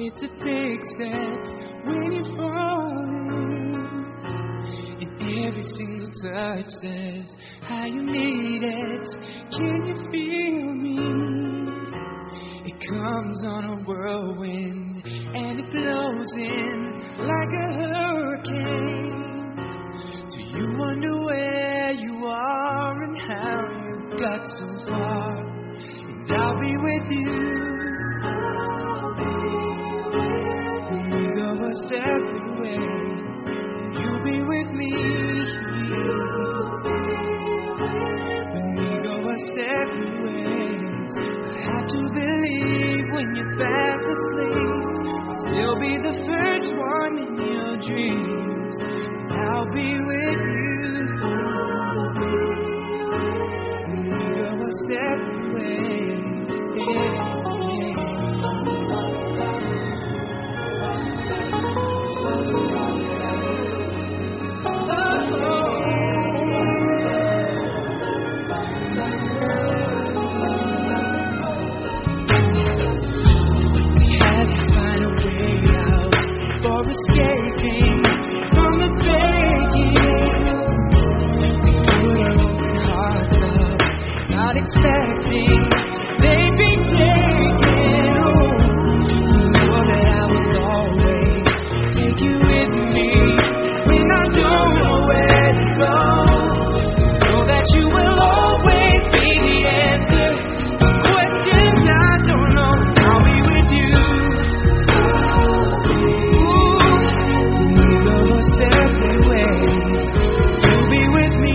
It's a big step when you're falling, and every single touch says how you need it. Can you feel me? It comes on a whirlwind and it blows in like a hurricane. Do you wonder where you are and how you got so far? And I'll be with you. Separate ways, you'll be with me. When we go our separate ways, I have to believe when you're fast asleep, I'll still be the first one in your dreams. And I'll be with you. When we go our separate ways, yeah. Escaping from the begging, we put our open hearts up, not expecting they'd be taken. Oh, you know that I will always take you with me when I don't know where to go. Know that you will always be the answer to questions I don't know. I'll be with you. Separate ways, you'll be with me.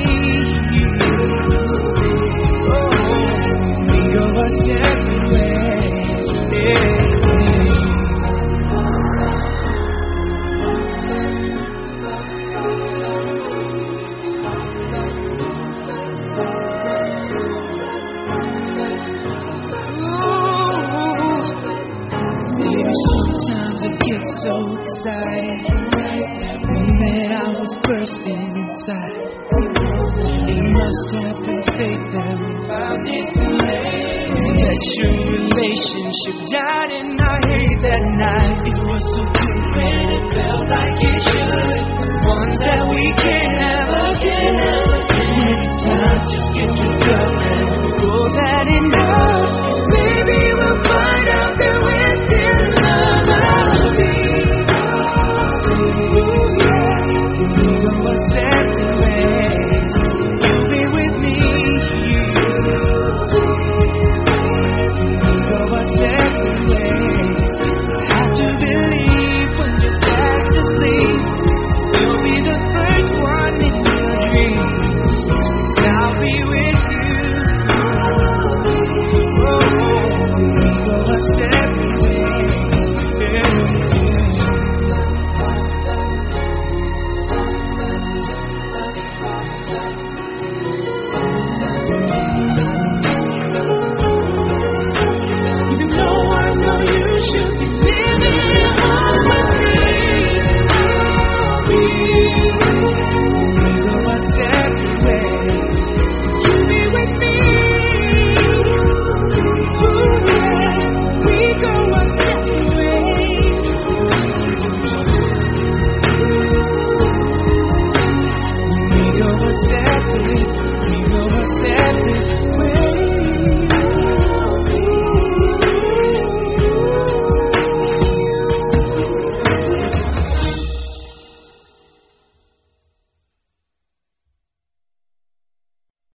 Oh, we go our separate ways, yeah. Maybe sometimes I get so excited. That I was bursting inside. It must have been fate that we found it too late. Special relationship died and I hate that night. It was so good when it felt like it should. The ones that we can't have again. Many times just get together and go that in